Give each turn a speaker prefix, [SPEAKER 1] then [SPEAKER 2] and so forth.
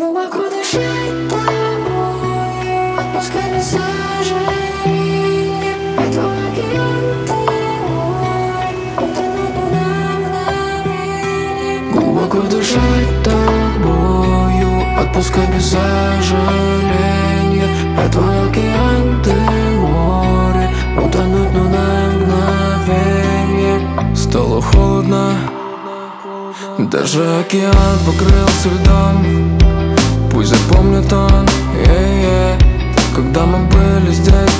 [SPEAKER 1] Глубоко дышать тобой, отпускай без сожаления. Это океан, ты мой, утонуть на мгновение. Глубоко дышать тобою, отпускай без сожаления. Это океан, ты море, утонуть на мгновение. Стало холодно, даже океан покрылся льдом. Пусть запомнит он, когда мы были здесь